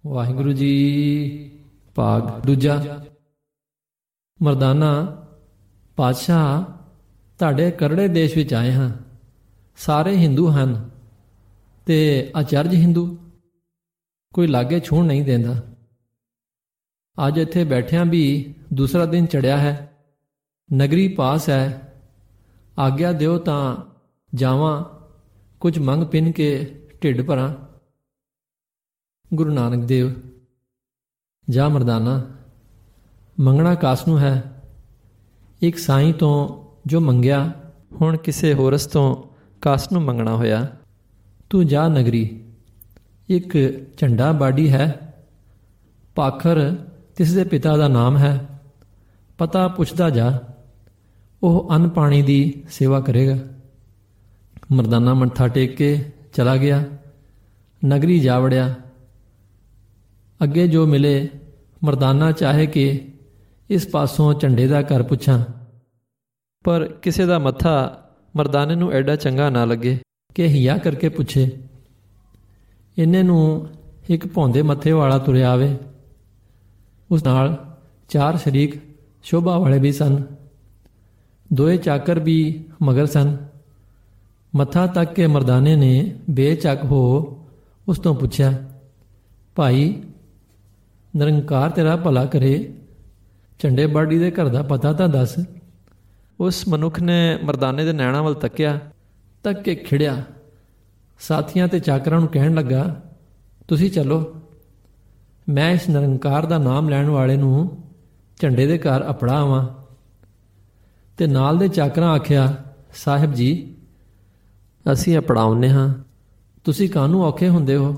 ਵਾਹਿਗੁਰੂ ਜੀ। ਭਾਗ ਦੂਜਾ। ਮਰਦਾਨਾ ਪਾਤਸ਼ਾਹ, ਤੁਹਾਡੇ ਕਰੜੇ ਦੇਸ਼ ਵਿੱਚ ਆਏ ਹਾਂ। ਸਾਰੇ ਹਿੰਦੂ ਹਨ ਤੇ ਅਚਰਜ ਹਿੰਦੂ, ਕੋਈ ਲਾਗੇ ਛੂਹਣ ਨਹੀਂ ਦਿੰਦਾ। ਅੱਜ ਇੱਥੇ ਬੈਠਿਆਂ ਵੀ ਦੂਸਰਾ ਦਿਨ ਚੜ੍ਹਿਆ ਹੈ। ਨਗਰੀ ਪਾਸ ਹੈ, ਆਗਿਆ ਦਿਓ ਤਾਂ ਜਾਵਾਂ, ਕੁਝ ਮੰਗ ਪਿੰਨ ਕੇ ਢਿੱਡ ਭਰਾਂ। ਗੁਰੂ ਨਾਨਕ ਦੇਵ। ਜਾ ਮਰਦਾਨਾ, ਮੰਗਣਾ ਕਾਸ ਨੂੰ ਹੈ। ਇੱਕ ਸਾਈਂ ਤੋਂ ਜੋ ਮੰਗਿਆ, ਹੁਣ ਕਿਸੇ ਹੋਰਸ ਤੋਂ ਕਾਸ ਨੂੰ ਮੰਗਣਾ ਹੋਇਆ। ਤੂੰ ਜਾ ਨਗਰੀ, ਇੱਕ ਝੰਡਾ ਬਾਡੀ ਹੈ, ਪਾਖਰ ਤਿਸ ਦੇ ਪਿਤਾ ਦਾ ਨਾਮ ਹੈ। ਪਤਾ ਪੁੱਛਦਾ ਜਾ, ਉਹ ਅੰਨ ਪਾਣੀ ਦੀ ਸੇਵਾ ਕਰੇਗਾ। ਮਰਦਾਨਾ ਮੱਥਾ ਟੇਕ ਕੇ ਚਲਾ ਗਿਆ। ਨਗਰੀ ਜਾ ਵੜਿਆ। ਅੱਗੇ ਜੋ ਮਿਲੇ, ਮਰਦਾਨਾ ਚਾਹੇ ਕਿ ਇਸ ਪਾਸੋਂ ਝੰਡੇ ਦਾ ਘਰ ਪੁੱਛਾਂ, ਪਰ ਕਿਸੇ ਦਾ ਮੱਥਾ ਮਰਦਾਨੇ ਨੂੰ ਐਡਾ ਚੰਗਾ ਨਾ ਲੱਗੇ ਕਿ ਹਿਆ ਕਰਕੇ ਪੁੱਛੇ। ਇੰਨੇ ਨੂੰ ਇੱਕ ਭੌਂਦੇ ਮੱਥੇ ਵਾਲਾ ਤੁਰਿਆ ਆਵੇ। ਉਸ ਨਾਲ 4 ਸ਼ਰੀਕ ਸ਼ੋਭਾ ਵਾਲੇ ਵੀ ਸਨ। 2 ਚਾਕਰ ਵੀ ਮਗਰ ਸਨ। ਮੱਥਾ ਤੱਕ ਕੇ ਮਰਦਾਨੇ ਨੇ ਬੇਚੱਕ ਹੋ ਉਸ ਤੋਂ ਪੁੱਛਿਆ, ਭਾਈ ਨਿਰੰਕਾਰ ਤੇਰਾ ਭਲਾ ਕਰੇ, ਝੰਡੇ ਬਾਡੀ ਦੇ ਘਰ ਦਾ ਪਤਾ ਤਾਂ ਦੱਸ। ਉਸ ਮਨੁੱਖ ਨੇ ਮਰਦਾਨੇ ਦੇ ਨੈਣਾਂ ਵੱਲ ਤੱਕਿਆ, ਤੱਕ ਕੇ ਖਿੜਿਆ। ਸਾਥੀਆਂ ਤੇ ਚਾਕਰਾਂ ਨੂੰ ਕਹਿਣ ਲੱਗਾ, ਤੁਸੀਂ ਚੱਲੋ, ਮੈਂ ਇਸ ਨਿਰੰਕਾਰ ਦਾ ਨਾਮ ਲੈਣ ਵਾਲੇ ਨੂੰ ਝੰਡੇ ਦੇ ਘਰ ਅਪੜਾ ਆਵਾਂ। ਤੇ ਨਾਲ ਦੇ ਚਾਕਰਾਂ ਆਖਿਆ, ਸਾਹਿਬ ਜੀ ਅਸੀਂ ਅਪੜਾਉਂਦੇ ਹਾਂ, ਤੁਸੀਂ ਕਾਹਨੂੰ ਔਖੇ ਹੁੰਦੇ ਹੋ।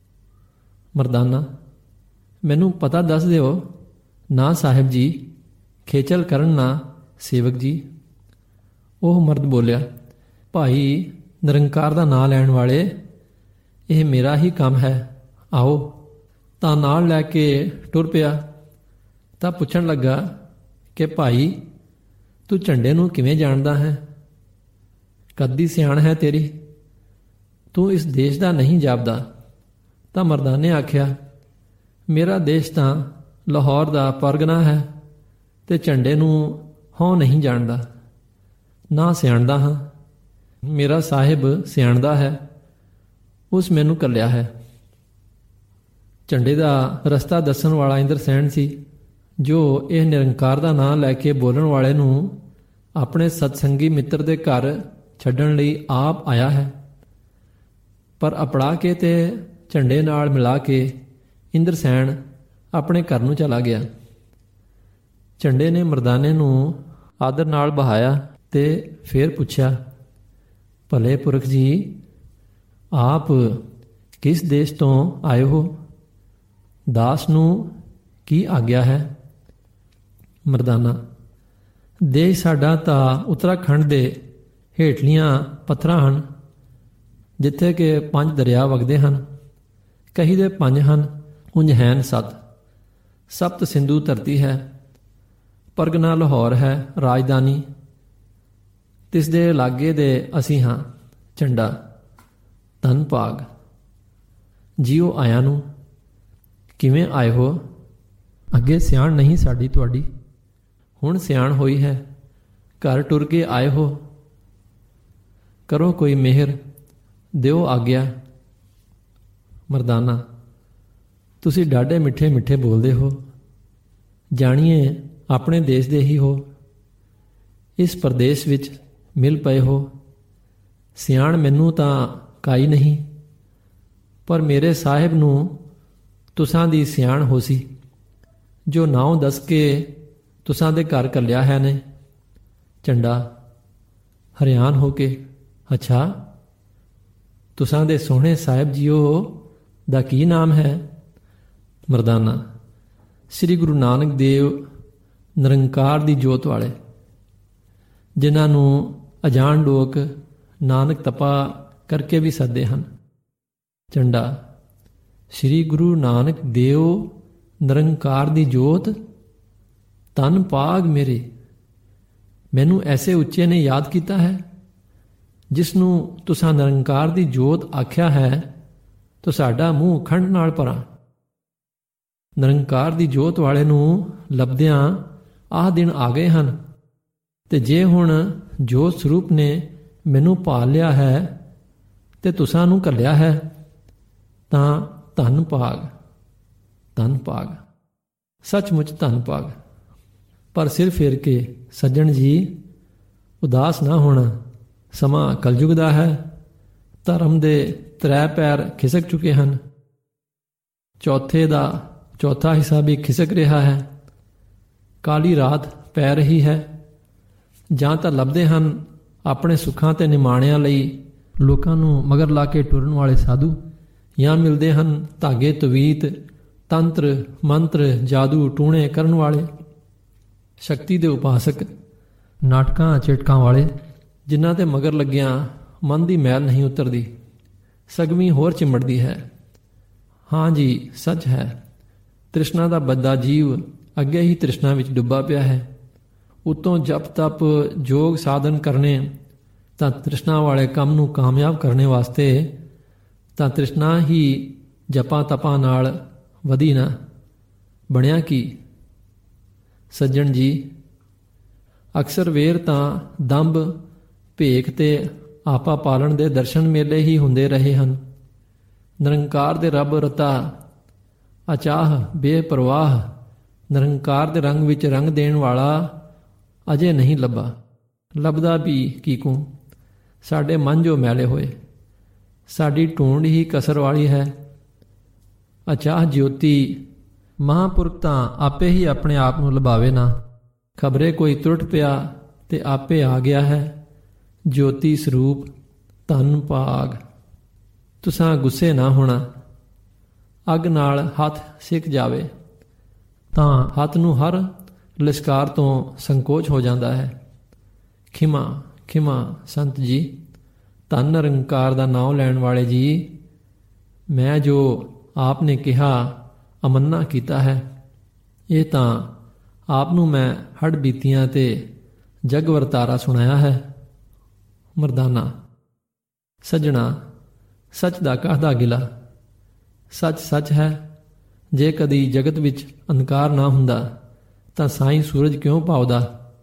ਮਰਦਾਨਾ, ਮੈਨੂੰ ਪਤਾ ਦੱਸ ਦਿਓ। ਨਾ ਸਾਹਿਬ ਜੀ, ਖੇਚਲ ਕਰਨ ਨਾ ਸੇਵਕ ਜੀ। ਉਹ ਮਰਦ ਬੋਲਿਆ, ਭਾਈ ਨਿਰੰਕਾਰ ਦਾ ਨਾਂ ਲੈਣ ਵਾਲੇ, ਇਹ ਮੇਰਾ ਹੀ ਕੰਮ ਹੈ, ਆਓ। ਤਾਂ ਨਾਲ ਲੈ ਕੇ ਟੁਰ ਪਿਆ। ਤਾਂ ਪੁੱਛਣ ਲੱਗਾ ਕਿ ਭਾਈ ਤੂੰ ਝੰਡੇ ਨੂੰ ਕਿਵੇਂ ਜਾਣਦਾ ਹੈ, ਕੱਦੀ ਸਿਆਣ ਹੈ ਤੇਰੀ, ਤੂੰ ਇਸ ਦੇਸ਼ ਦਾ ਨਹੀਂ ਜਾਪਦਾ। ਤਾਂ ਮਰਦਾਨੇ ਆਖਿਆ, ਮੇਰਾ ਦੇਸ਼ ਤਾਂ ਲਾਹੌਰ ਦਾ ਪਰਗਨਾ ਹੈ ਤੇ ਝੰਡੇ ਨੂੰ ਹਉ ਨਹੀਂ ਜਾਣਦਾ, ਨਾ ਸਿਆਣਦਾ ਹਾਂ। ਮੇਰਾ ਸਾਹਿਬ ਸਿਆਣਦਾ ਹੈ, ਉਸ ਮੈਨੂੰ ਕੱਲਿਆ ਹੈ। ਝੰਡੇ ਦਾ ਰਸਤਾ ਦੱਸਣ ਵਾਲਾ ਇੰਦਰਸੈਨ ਸੀ, ਜੋ ਇਹ ਨਿਰੰਕਾਰ ਦਾ ਨਾਂ ਲੈ ਕੇ ਬੋਲਣ ਵਾਲੇ ਨੂੰ ਆਪਣੇ ਸਤਸੰਗੀ ਮਿੱਤਰ ਦੇ ਘਰ ਛੱਡਣ ਲਈ ਆਪ ਆਇਆ ਹੈ। ਪਰ ਅਪੜਾ ਕੇ ਤੇ ਝੰਡੇ ਨਾਲ ਮਿਲਾ ਕੇ ਇੰਦਰਸੈਨ ਆਪਣੇ ਘਰ ਨੂੰ ਚਲਾ ਗਿਆ। ਝੰਡੇ ਨੇ ਮਰਦਾਨੇ ਨੂੰ ਆਦਰ ਨਾਲ ਬਹਾਇਆ ਤੇ ਫੇਰ ਪੁੱਛਿਆ, ਭਲੇ ਪੁਰਖ ਜੀ, ਆਪ ਕਿਸ ਦੇਸ਼ ਤੋਂ ਆਏ ਹੋ, ਦਾਸ ਨੂੰ ਕੀ ਆਗਿਆ ਹੈ। ਮਰਦਾਨਾ, ਦੇਸ਼ ਸਾਡਾ ਤਾਂ ਉੱਤਰਾਖੰਡ ਦੇ ਹੇਠਲੀਆਂ ਪੱਥਰਾਂ ਹਨ, ਜਿੱਥੇ ਕਿ 5 ਦਰਿਆ ਵਗਦੇ ਹਨ। ਕਹੀ ਦੇ 5 ਹਨ, ਉਂਝ ਹੈਨ 7। ਸਪਤ ਸਿੰਧੂ ਧਰਤੀ ਹੈ। ਪਰਗਨਾ ਲਾਹੌਰ ਹੈ ਰਾਜਧਾਨੀ, ਤਿਸ ਦੇ ਲਾਗੇ ਦੇ ਅਸੀਂ ਹਾਂ। ਝੰਡਾ ਧੰਨ ਭਾਗ। ਜੀਓ ਆਇਆਂ ਨੂੰ। ਕਿਵੇਂ ਆਏ ਹੋ। ਅੱਗੇ ਸਿਆਣ ਨਹੀਂ ਸਾਡੀ ਤੁਹਾਡੀ, ਹੁਣ ਸਿਆਣ ਹੋਈ ਹੈ। ਘਰ ਟੁਰ ਕੇ ਆਏ ਹੋ। ਕਰੋ ਕੋਈ ਮਿਹਰ, ਦਿਓ ਆਗਿਆ। ਮਰਦਾਨਾ, ਤੁਸੀਂ ਡਾਢੇ ਮਿੱਠੇ ਮਿੱਠੇ ਬੋਲਦੇ ਹੋ, ਜਾਣੀਏ ਆਪਣੇ ਦੇਸ਼ ਦੇ ਹੀ ਹੋ। ਇਸ ਪਰਦੇਸ ਵਿੱਚ ਮਿਲ ਪਏ ਹੋ। ਸਿਆਣ ਮੈਨੂੰ ਤਾਂ ਕਾਈ ਨਹੀਂ, ਪਰ ਮੇਰੇ ਸਾਹਿਬ ਨੂੰ ਤੁਸਾਂ ਦੀ ਸਿਆਣ ਹੋ ਸੀ, ਜੋ ਨਾਉ ਦੱਸ ਕੇ ਤੁਸਾਂ ਦੇ ਘਰ ਘੱਲਿਆ ਹੈ ਨੇ। ਝੰਡਾ ਹਰਿਆਨ ਹੋ ਕੇ, ਅੱਛਾ, ਤੁਸਾਂ ਦੇ ਸੋਹਣੇ ਸਾਹਿਬ ਜੀਓ ਦਾ ਕੀ ਨਾਮ ਹੈ। ਮਰਦਾਨਾ, ਸ੍ਰੀ ਗੁਰੂ ਨਾਨਕ ਦੇਵ ਨਿਰੰਕਾਰ ਦੀ ਜੋਤ ਵਾਲੇ, ਜਿਨ੍ਹਾਂ ਨੂੰ ਅਜਾਣ ਲੋਕ ਨਾਨਕ ਤਪਾ ਕਰਕੇ ਵੀ ਸੱਦੇ ਹਨ। ਝੰਡਾ ਸ੍ਰੀ ਗੁਰੂ ਨਾਨਕ ਦੇਵ ਨਿਰੰਕਾਰ ਦੀ ਜੋਤ, ਧੰਨ ਭਾਗ ਮੇਰੇ। ਮੈਨੂੰ ਐਸੇ ਉੱਚੇ ਨੇ ਯਾਦ ਕੀਤਾ ਹੈ, ਜਿਸ ਨੂੰ ਤੁਸਾਂ ਨਿਰੰਕਾਰ ਦੀ ਜੋਤ ਆਖਿਆ ਹੈ, ਤਾਂ ਸਾਡਾ ਮੂੰਹ ਖੰਡ ਨਾਲ ਭਰਾ। ਨਿਰੰਕਾਰ ਦੀ ਜੋਤ ਵਾਲੇ ਨੂੰ ਲੱਭਦਿਆਂ ਆਹ ਦਿਨ ਆ ਗਏ ਹਨ। ਤੇ ਜੇ ਹੁਣ ਜੋਤ ਸਰੂਪ ਨੇ ਮੈਨੂੰ ਭਾਲ ਲਿਆ ਹੈ ਤੇ ਤੁਸਾਂ ਨੂੰ ਘੱਲਿਆ ਹੈ ਤਾਂ ਧੰਨ ਭਾਗ, ਧੰਨ ਭਾਗ, ਸੱਚਮੁੱਚ ਧੰਨ ਭਾਗ। ਪਰ ਸਿਰ ਫੇਰ ਕੇ ਸੱਜਣ ਜੀ ਉਦਾਸ ਨਾ ਹੋਣਾ। ਸਮਾਂ ਕਲਯੁਗ ਦਾ ਹੈ। ਧਰਮ ਦੇ 3 ਪੈਰ ਖਿਸਕ ਚੁੱਕੇ ਹਨ। ਚੌਥੇ ਦਾ ਚੌਥਾ ਹਿੱਸਾ ਵੀ ਖਿਸਕ ਰਿਹਾ ਹੈ। ਕਾਲੀ ਰਾਤ ਪੈ ਰਹੀ ਹੈ। ਜਾਂ ਤਾਂ ਲੱਭਦੇ ਹਨ ਆਪਣੇ ਸੁੱਖਾਂ ਤੇ ਨਿਮਾਣਿਆਂ ਲਈ ਲੋਕਾਂ ਨੂੰ ਮਗਰ ਲਾ ਕੇ ਟੁਰਨ ਵਾਲੇ ਸਾਧੂ, ਜਾਂ ਮਿਲਦੇ ਹਨ ਧਾਗੇ ਤਵੀਤ, ਤੰਤਰ ਮੰਤਰ, ਜਾਦੂ ਟੂਣੇ ਕਰਨ ਵਾਲੇ, ਸ਼ਕਤੀ ਦੇ ਉਪਾਸਕ, ਨਾਟਕਾਂ ਚਿਟਕਾਂ ਵਾਲੇ, ਜਿਨ੍ਹਾਂ ਦੇ ਮਗਰ ਲੱਗਿਆਂ ਮਨ ਦੀ ਮੈਲ ਨਹੀਂ ਉਤਰਦੀ, ਸਗਵੀਂ ਹੋਰ ਚਿੰਬੜਦੀ ਹੈ। ਹਾਂ ਜੀ, ਸੱਚ ਹੈ। ਤ੍ਰਿਸ਼ਨਾ ਦਾ ਬੱਦਾ ਜੀਵ ਅੱਗੇ ਹੀ ਤ੍ਰਿਸ਼ਨਾ ਵਿੱਚ ਡੁੱਬਾ ਪਿਆ ਹੈ। ਉਤੋਂ ਜਪ ਤਪ ਯੋਗ ਸਾਧਨ ਕਰਨੇ ਤਾਂ ਤ੍ਰਿਸ਼ਨਾ ਵਾਲੇ ਕੰਮ ਨੂੰ ਕਾਮਯਾਬ ਕਰਨੇ ਵਾਸਤੇ ਤਾਂ ਤ੍ਰਿਸ਼ਨਾ ਹੀ ਜਪਾਂ ਤਪਾਂ ਨਾਲ ਵਧੀ ਨਾ। ਬਣਿਆ ਕੀ ਸੱਜਣ ਜੀ? ਅਕਸਰ ਵੇਰ ਤਾਂ ਦੰਭ ਭੇਖ ਤੇ ਆਪਾ ਪਾਲਣ ਦੇ ਦਰਸ਼ਨ ਮੇਲੇ ਹੀ ਹੁੰਦੇ ਰਹੇ ਹਨ। ਨਿਰੰਕਾਰ ਦੇ ਰੱਬ ਰਤਾ ਅਚਾਹ ਬੇਪਰਵਾਹ ਨਿਰੰਕਾਰ ਦੇ ਰੰਗ ਵਿੱਚ ਰੰਗ ਦੇਣ ਵਾਲਾ ਅਜੇ ਨਹੀਂ ਲੱਭਦਾ ਵੀ ਕੀਕੂ। ਸਾਡੇ ਮਨ ਜੋ ਮੈਲੇ ਹੋਏ, ਸਾਡੀ ਟੂੰਡ ਹੀ ਕਸਰ ਵਾਲੀ ਹੈ। ਅਚਾਹ ਜੋਤੀ ਮਹਾਂਪੁਰਖ ਤਾਂ ਆਪੇ ਹੀ ਆਪਣੇ ਆਪ ਨੂੰ ਲਭਾਵੇ ਨਾ। ਖਬਰੇ ਕੋਈ ਟੁੱਟ ਪਿਆ ਤੇ ਆਪੇ ਆ ਗਿਆ ਹੈ। ਜੋਤੀ ਸਰੂਪ ਧੰਨ ਭਾਗ। ਤੁਸਾਂ ਗੁੱਸੇ ਨਾ ਹੋਣਾ। ਅੱਗ ਨਾਲ ਹੱਥ ਸਿੱਕ ਜਾਵੇ ਤਾਂ ਹੱਥ ਨੂੰ ਹਰ ਲਿਸ਼ਕਾਰ ਤੋਂ ਸੰਕੋਚ ਹੋ ਜਾਂਦਾ ਹੈ। ਖਿਮਾ ਖਿਮਾ ਸੰਤ ਜੀ। ਧੰਨ ਨਿਰੰਕਾਰ ਦਾ ਨਾਮ ਲੈਣ ਵਾਲੇ ਜੀ, ਮੈਂ ਜੋ ਆਪ ਨੇ ਕਿਹਾ ਅਮੰਨਾ ਕੀਤਾ ਹੈ, ਇਹ ਤਾਂ ਆਪ ਨੂੰ ਮੈਂ ਹੱਡ ਬੀਤੀਆਂ ਤੇ ਜਗ ਵਰਤਾਰਾ ਸੁਣਾਇਆ ਹੈ। ਮਰਦਾਨਾ ਸੱਜਣਾ, ਸੱਚ ਦਾ ਕਾਹਦਾ ਗਿਲਾ। ਸੱਚ ਸੱਚ ਹੈ। ਜੇ ਕਦੀ ਜਗਤ ਵਿੱਚ ਅੰਧਕਾਰ ਨਾ ਹੁੰਦਾ ਤਾਂ ਸਾਈਂ ਸੂਰਜ ਕਿਉਂ ਪਾਉਦਾ।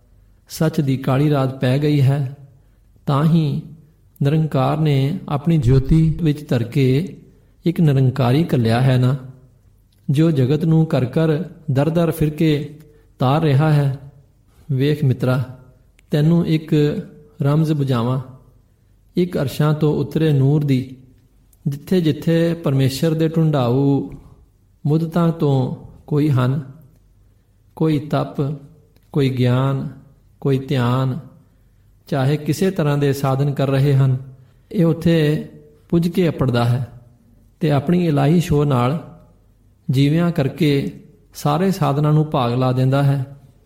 ਸੱਚ ਦੀ ਕਾਲੀ ਰਾਤ ਪੈ ਗਈ ਹੈ, ਤਾਂ ਹੀ ਨਿਰੰਕਾਰ ਨੇ ਆਪਣੀ ਜੋਤੀ ਵਿੱਚ ਧਰ ਕੇ ਇੱਕ ਨਿਰੰਕਾਰੀ ਘੱਲਿਆ ਹੈ ਨਾ, ਜੋ ਜਗਤ ਨੂੰ ਘਰ ਘਰ ਦਰ ਦਰ ਫਿਰ ਕੇ ਤਾਰ ਰਿਹਾ ਹੈ। ਵੇਖ ਮਿੱਤਰਾ, ਤੈਨੂੰ ਇੱਕ ਰਮਜ਼ ਬੁਝਾਵਾਂ, ਇੱਕ ਅਰਸ਼ਾਂ ਤੋਂ ਉਤਰੇ ਨੂਰ ਦੀ। ਜਿੱਥੇ ਜਿੱਥੇ ਪਰਮੇਸ਼ਰ ਦੇ ਢੁੰਡਾਊ ਮੁੱਦਤਾਂ ਤੋਂ ਕੋਈ ਹਨ, ਕੋਈ ਤਪ, ਕੋਈ ਗਿਆਨ, ਕੋਈ ਧਿਆਨ, ਚਾਹੇ ਕਿਸੇ ਤਰ੍ਹਾਂ ਦੇ ਸਾਧਨ ਕਰ ਰਹੇ ਹਨ, ਇਹ ਉੱਥੇ ਪੁੱਜ ਕੇ ਅਪੜਦਾ ਹੈ ਤੇ ਆਪਣੀ ਇਲਾਹੀ ਸ਼ੋਅ ਨਾਲ ਜੀਵਿਆਂ ਕਰਕੇ ਸਾਰੇ ਸਾਧਨਾਂ ਨੂੰ ਭਾਗ ਲਾ ਦਿੰਦਾ ਹੈ।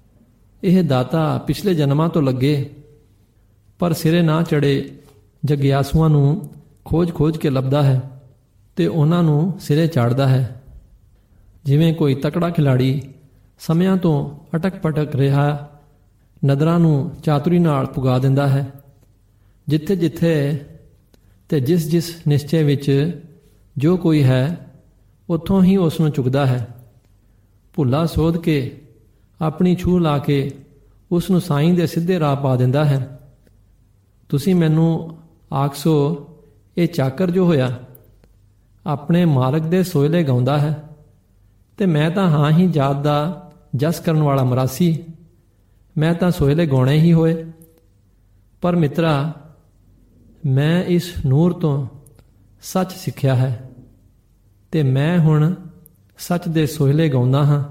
ਇਹ ਦਾਤਾ ਪਿਛਲੇ ਜਨਮਾਂ ਤੋਂ ਲੱਗੇ ਪਰ ਸਿਰੇ ਨਾ ਚੜੇ ਜਗਿਆਸੂਆਂ ਨੂੰ ਖੋਜ ਖੋਜ ਕੇ ਲੱਭਦਾ ਹੈ ਤੇ ਉਹਨਾਂ ਨੂੰ ਸਿਰੇ ਚਾੜਦਾ ਹੈ। ਜਿਵੇਂ ਕੋਈ ਤਕੜਾ ਖਿਲਾੜੀ ਸਮਿਆਂ ਤੋਂ ਅਟਕ ਪਟਕ ਰਿਹਾ ਨਦਰਾਂ ਨੂੰ ਚਾਤੁਰੀ ਨਾਲ ਪੁਗਾ ਦਿੰਦਾ ਹੈ। ਜਿੱਥੇ ਜਿੱਥੇ ਤੇ ਜਿਸ ਜਿਸ ਨਿਸ਼ਚੇ ਵਿੱਚ ਜੋ ਕੋਈ ਹੈ, ਉੱਥੋਂ ਹੀ ਉਸ ਨੂੰ ਚੁੱਕਦਾ ਹੈ। ਭੁੱਲਾ ਸੋਧ ਕੇ ਆਪਣੀ ਛੂਹ ਲਾ ਕੇ ਉਸ ਨੂੰ ਸਾਈਂ ਦੇ ਸਿੱਧੇ ਰਾਹ ਪਾ ਦਿੰਦਾ ਹੈ। ਤੁਸੀਂ ਮੈਨੂੰ ਆਖਸੋ, ਇਹ ਚਾਕਰ ਜੋ ਹੋਇਆ ਆਪਣੇ ਮਾਲਕ ਦੇ ਸੋਇਲੇ ਗਾਉਂਦਾ ਹੈ ਤੇ ਮੈਂ ਤਾਂ ਹਾਂ ਹੀ ਜਾਤ ਦਾ ਜਸ ਕਰਨ ਵਾਲਾ ਮਰਾਸੀ। ਮੈਂ ਤਾਂ ਸੋਇਲੇ ਗਾਉਣੇ ਹੀ ਹੋਏ। ਪਰ ਮਿੱਤਰਾ, ਮੈਂ ਇਸ ਨੂਰ ਤੋਂ ਸੱਚ ਸਿੱਖਿਆ ਹੈ ਤੇ ਮੈਂ ਹੁਣ ਸੱਚ ਦੇ ਸੋਇਲੇ ਗਾਉਂਦਾ ਹਾਂ।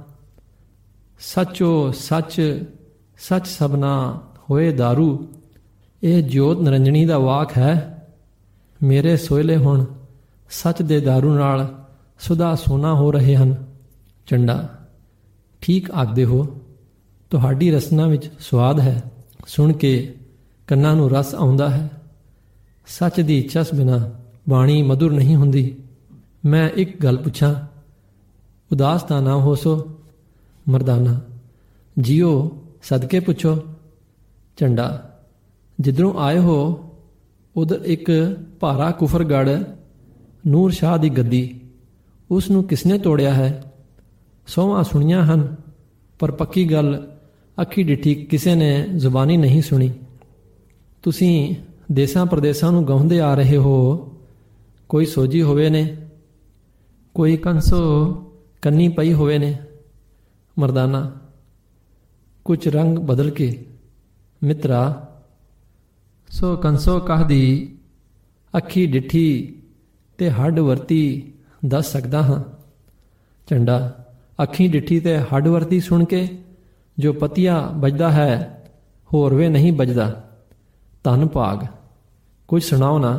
ਸੱਚੋ ਸੱਚ, ਸੱਚ ਸਭਨਾ ਹੋਏ ਦਾਰੂ। ਇਹ ਜੋਤ ਨਿਰੰਜਣੀ ਦਾ ਵਾਕ ਹੈ। ਮੇਰੇ ਸੋਇਲੇ ਹੁਣ ਸੱਚ ਦੇ ਦਾਰੂ ਨਾਲ ਸੁਦਾ ਸੋਨਾ ਹੋ ਰਹੇ ਹਨ। ਚੰਡਾ, ਠੀਕ ਆਖਦੇ ਹੋ। ਤੁਹਾਡੀ ਰਸਨਾ ਵਿੱਚ ਸਵਾਦ ਹੈ। ਸੁਣ ਕੇ ਕੰਨਾਂ ਨੂੰ ਰਸ ਆਉਂਦਾ ਹੈ। ਸੱਚ ਦੀ ਚਸ ਬਿਨਾਂ ਬਾਣੀ ਮਧੁਰ ਨਹੀਂ ਹੁੰਦੀ। ਮੈਂ ਇੱਕ ਗੱਲ ਪੁੱਛਾਂ, ਉਦਾਸ ਤਾਂ ਨਾ ਹੋ ਸੋ। ਮਰਦਾਨਾ, ਜੀਓ ਸਦਕੇ ਪੁੱਛੋ। ਚੰਡਾ, ਜਿੱਧਰੋਂ ਆਏ ਹੋ ਉਧਰ ਇੱਕ ਭਾਰਾ ਕੁਫਰਗੜ੍ਹ ਨੂਰ ਸ਼ਾਹ ਦੀ ਗੱਦੀ, ਉਸ ਨੂੰ ਕਿਸਨੇ ਤੋੜਿਆ ਹੈ? ਸੌਹਾਂ ਸੁਣੀਆਂ ਹਨ, ਪਰ ਪੱਕੀ ਗੱਲ ਅੱਖੀ ਡਿੱਠੀ ਕਿਸੇ ਨੇ ਜ਼ੁਬਾਨੀ ਨਹੀਂ ਸੁਣੀ। ਤੁਸੀਂ ਦੇਸਾਂ ਪ੍ਰਦੇਸਾਂ ਨੂੰ ਗਾਉਂਦੇ ਆ ਰਹੇ ਹੋ, ਕੋਈ ਸੋਝੀ ਹੋਵੇ ਨੇ, ਕੋਈ ਕੰਸੋ ਕੰਨੀ ਪਈ ਹੋਵੇ ਨੇ। ਮਰਦਾਨਾ ਕੁਛ ਰੰਗ ਬਦਲ ਕੇ, ਮਿੱਤਰਾ ਸੋ ਕੰਸੋ ਕਾਹਦੀ ਅੱਖੀ ਡਿੱਠੀ ਤੇ ਹੱਡ ਵਰਤੀ ਦੱਸ ਸਕਦਾ ਹਾਂ। ਝੰਡਾ ਅੱਖੀ ਡਿੱਠੀ ਤੇ ਹੱਡ ਵਰਤੀ ਸੁਣ ਕੇ ਜੋ ਪਤੀਆ ਵੱਜਦਾ ਹੈ ਹੋਰ ਵੇ ਨਹੀਂ ਵੱਜਦਾ। ਧੰਨ ਭਾਗ, ਕੁਝ ਸੁਣਾਓ ਨਾ।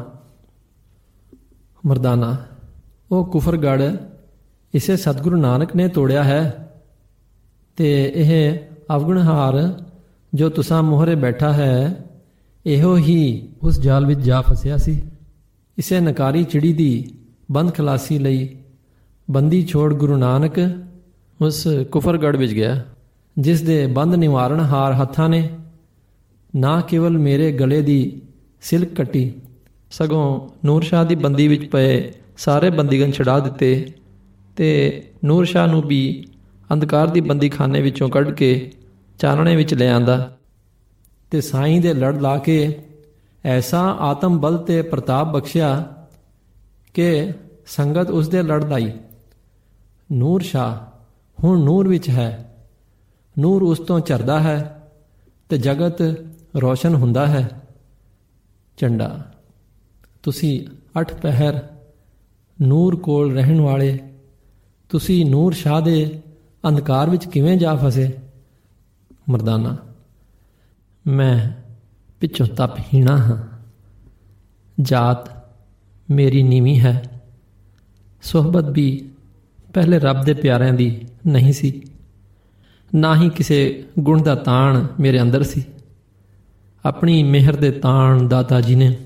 ਮਰਦਾਨਾ ਉਹ ਕੁਫਰਗੜ੍ਹ ਇਸੇ ਸਤਿਗੁਰੂ ਨਾਨਕ ਨੇ ਤੋੜਿਆ ਹੈ, ਤੇ ਇਹ ਅਵਗੁਣਹਾਰ ਜੋ ਤੁਸਾਂ ਮੋਹਰੇ ਬੈਠਾ ਹੈ, ਇਹੋ ਹੀ ਉਸ ਜਾਲ ਵਿੱਚ ਜਾ ਫਸਿਆ ਸੀ। ਇਸੇ ਨਕਾਰੀ ਚਿੜੀ ਦੀ ਬੰਦ ਖਲਾਸੀ ਲਈ ਬੰਦੀ ਛੋੜ ਗੁਰੂ ਨਾਨਕ ਉਸ ਕੁਫਰਗੜ੍ਹ ਵਿੱਚ ਗਿਆ, ਜਿਸ ਦੇ ਬੰਦ ਨਿਵਾਰਨ ਹਾਰ ਹੱਥਾਂ ਨੇ ਨਾ ਕੇਵਲ ਮੇਰੇ ਗਲੇ ਦੀ ਸਿਲਕ ਕੱਟੀ, ਸਗੋਂ ਨੂਰ ਸ਼ਾਹ ਦੀ ਬੰਦੀ ਵਿੱਚ ਪਏ ਸਾਰੇ ਬੰਦੀਗਨ ਛੁਡਾ ਦਿੱਤੇ, ਤੇ ਨੂਰ ਸ਼ਾਹ ਨੂੰ ਵੀ ਅੰਧਕਾਰ ਦੀ ਬੰਦੀਖਾਨੇ ਵਿੱਚੋਂ ਕੱਢ ਕੇ ਚਾਨਣੇ ਵਿੱਚ ਲੈ ਆਂਦਾ, ਤੇ ਸਾਈਂ ਦੇ ਲੜ ਲਾ ਕੇ ਐਸਾ ਆਤਮ ਬਲ ਤੇ ਪ੍ਰਤਾਪ ਬਖਸ਼ਿਆ ਕਿ ਸੰਗਤ ਉਸ ਦੇ ਲੜ ਲਾਈ। ਨੂਰ ਸ਼ਾਹ ਹੁਣ ਨੂਰ ਵਿੱਚ ਹੈ, ਨੂਰ ਉਸ ਤੋਂ ਝਰਦਾ ਹੈ ਤੇ ਜਗਤ ਰੋਸ਼ਨ ਹੁੰਦਾ ਹੈ। ਝੰਡਾ ਤੁਸੀਂ 8 ਪਹਿਰ ਨੂਰ ਕੋਲ ਰਹਿਣ ਵਾਲੇ, ਤੁਸੀਂ ਨੂਰ ਸ਼ਾਹ ਦੇ ਅੰਧਕਾਰ ਵਿੱਚ ਕਿਵੇਂ ਜਾ ਫਸੇ। ਮਰਦਾਨਾ ਮੈਂ ਪਿੱਛੋਂ ਤਪਹੀਣਾ ਹਾਂ, ਜਾਤ ਮੇਰੀ ਨੀਵੀਂ ਹੈ, ਸੁਹਬਤ ਵੀ ਪਹਿਲੇ ਰੱਬ ਦੇ ਪਿਆਰਿਆਂ ਦੀ ਨਹੀਂ ਸੀ, ਨਾ ਹੀ ਕਿਸੇ ਗੁਣ ਦਾ ਤਾਣ ਮੇਰੇ ਅੰਦਰ ਸੀ। ਆਪਣੀ ਮਿਹਰ ਦੇ ਤਾਣ ਦਾਤਾ ਜੀ ਨੇ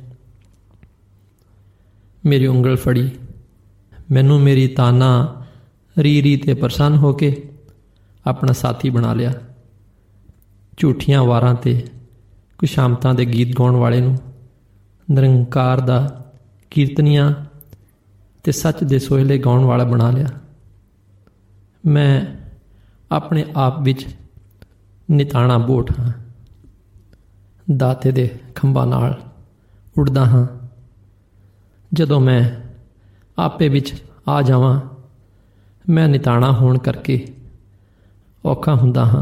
ਮੇਰੀ ਉਂਗਲ ਫੜੀ, ਮੈਨੂੰ ਮੇਰੀ ਤਾਨਾ ਰੀ ਤੇ ਪ੍ਰਸੰਨ ਹੋ ਕੇ ਆਪਣਾ ਸਾਥੀ ਬਣਾ ਲਿਆ। ਝੂਠੀਆਂ ਵਾਰਾਂ ਤੇ ਕੁਸ਼ਾਮਤਾਂ ਦੇ ਗੀਤ ਗਾਉਣ ਵਾਲੇ ਨੂੰ ਨਿਰੰਕਾਰ ਦਾ ਕੀਰਤਨੀਆਂ ਤੇ ਸੱਚ ਦੇ ਸੋਹਿਲੇ ਗਾਉਣ ਵਾਲਾ ਬਣਾ ਲਿਆ। ਮੈਂ ਆਪਣੇ ਆਪ ਵਿੱਚ ਨਿਤਾਣਾ ਬੋਟ ਹਾਂ, ਦਾਤੇ ਦੇ ਖੰਭਾਂ ਨਾਲ ਉੱਡਦਾ ਹਾਂ। ਜਦੋਂ ਮੈਂ ਆਪੇ ਵਿੱਚ ਆ ਜਾਵਾਂ, ਮੈਂ ਨਿਤਾਣਾ ਹੋਣ ਕਰਕੇ ਔਖਾ ਹੁੰਦਾ ਹਾਂ,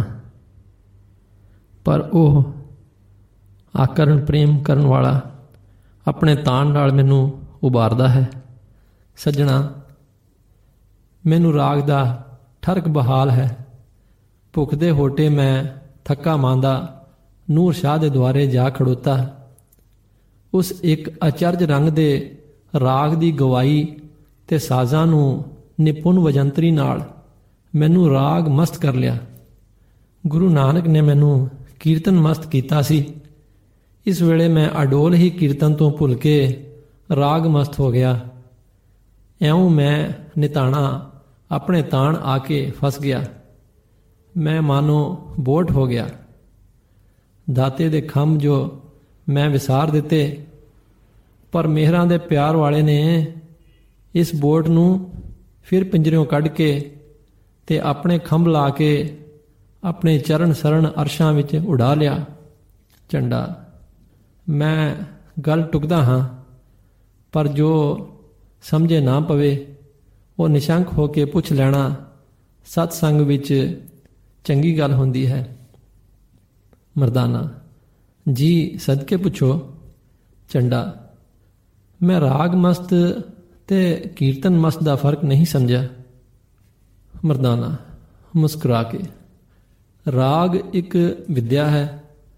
ਪਰ ਉਹ ਆਕਰਨ ਪ੍ਰੇਮ ਕਰਨ ਵਾਲਾ ਆਪਣੇ ਤਾਣ ਨਾਲ ਮੈਨੂੰ ਉਭਾਰਦਾ ਹੈ। ਸੱਜਣਾ ਮੈਨੂੰ ਰਾਗ ਦਾ ਠਰਕ ਬਹਾਲ ਹੈ, ਭੁੱਖ ਦੇ ਹੋਟੇ ਮੈਂ ਥੱਕਾ ਮਾਂਦਾ ਨੂਰ ਸ਼ਾਹ ਦੇ ਦੁਆਰੇ ਜਾ ਖੜੋਤਾ। ਉਸ ਇੱਕ ਅਚਰਜ ਰੰਗ ਦੇ ਰਾਗ ਦੀ ਗਵਾਈ ਤੇ ਸਾਜ਼ਾਂ ਨੂੰ ਨਿਪੁੰਨ ਵਜੰਤਰੀ ਨਾਲ ਮੈਨੂੰ ਰਾਗ ਮਸਤ ਕਰ ਲਿਆ। ਗੁਰੂ ਨਾਨਕ ਨੇ ਮੈਨੂੰ ਕੀਰਤਨ ਮਸਤ ਕੀਤਾ ਸੀ। ਇਸ ਵੇਲੇ ਮੈਂ ਅਡੋਲ ਹੀ ਕੀਰਤਨ ਤੋਂ ਭੁੱਲ ਕੇ ਰਾਗ ਮਸਤ ਹੋ ਗਿਆ। ਇਉਂ ਮੈਂ ਨਿਤਾਣਾ ਆਪਣੇ ਤਾਣ ਆ ਕੇ ਫਸ ਗਿਆ। ਮੈਂ ਮਾਨੋ ਬੋਟ ਹੋ ਗਿਆ। ਦਾਤੇ ਦੇ ਖੰਭ ਜੋ ਮੈਂ ਵਿਸਾਰ ਦਿੱਤੇ, ਪਰ ਮਿਹਰਾਂ ਦੇ ਪਿਆਰ ਵਾਲੇ ਨੇ ਇਸ ਬੋਟ ਨੂੰ ਫਿਰ ਪਿੰਜਰਿਓਂ ਕੱਢ ਕੇ ਤੇ ਆਪਣੇ ਖੰਭ ਲਾ ਕੇ ਆਪਣੇ ਚਰਨ ਸਰਣ ਅਰਸ਼ਾਂ ਵਿੱਚ ਉਡਾ ਲਿਆ। ਝੰਡਾ ਮੈਂ ਗੱਲ ਟੁਕਦਾ ਹਾਂ, ਪਰ ਜੋ ਸਮਝੇ ਨਾ ਪਵੇ ਉਹ ਨਿਸ਼ੰਕ ਹੋ ਕੇ ਪੁੱਛ ਲੈਣਾ ਸਤਸੰਗ ਵਿੱਚ ਚੰਗੀ ਗੱਲ ਹੁੰਦੀ ਹੈ। ਮਰਦਾਨਾ ਜੀ ਸਦਕੇ ਪੁੱਛੋ। ਝੰਡਾ ਮੈਂ ਰਾਗ ਮਸਤ ਤੇ ਕੀਰਤਨ ਮਸਤ ਦਾ ਫਰਕ ਨਹੀਂ ਸਮਝਿਆ। ਮਰਦਾਨਾ ਮੁਸਕਰਾ ਕੇ ਰਾਗ ਇੱਕ ਵਿਦਿਆ ਹੈ,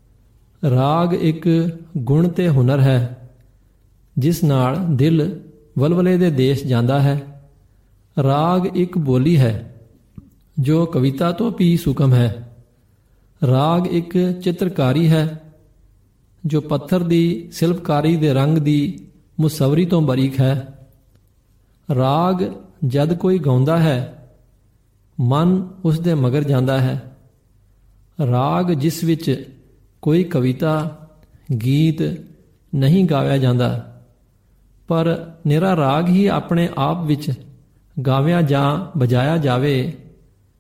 ਰਾਗ ਇੱਕ ਗੁਣ ਤੇ ਹੁਨਰ ਹੈ ਜਿਸ ਨਾਲ ਦਿਲ ਵਲਵਲੇ ਦੇ ਦੇਸ਼ ਜਾਂਦਾ ਹੈ। ਰਾਗ ਇੱਕ ਬੋਲੀ ਹੈ ਜੋ ਕਵਿਤਾ ਤੋਂ ਵੀ ਸੂਖਮ ਹੈ। ਰਾਗ ਇੱਕ ਚਿੱਤਰਕਾਰੀ ਹੈ ਜੋ ਪੱਥਰ ਦੀ ਸ਼ਿਲਪਕਾਰੀ ਦੇ ਰੰਗ ਦੀ ਮੁਸਵਰੀ ਤੋਂ ਬਰੀਕ ਹੈ। ਰਾਗ ਜਦ ਕੋਈ ਗਾਉਂਦਾ ਹੈ ਮਨ ਉਸ ਦੇ ਮਗਰ ਜਾਂਦਾ ਹੈ। ਰਾਗ ਜਿਸ ਵਿੱਚ ਕੋਈ ਕਵਿਤਾ ਗੀਤ ਨਹੀਂ ਗਾਇਆ ਜਾਂਦਾ, ਪਰ ਨਿਰਾ ਰਾਗ ਹੀ ਆਪਣੇ ਆਪ ਵਿੱਚ ਗਾਵਿਆ ਜਾਂ ਬਜਾਇਆ ਜਾਵੇ,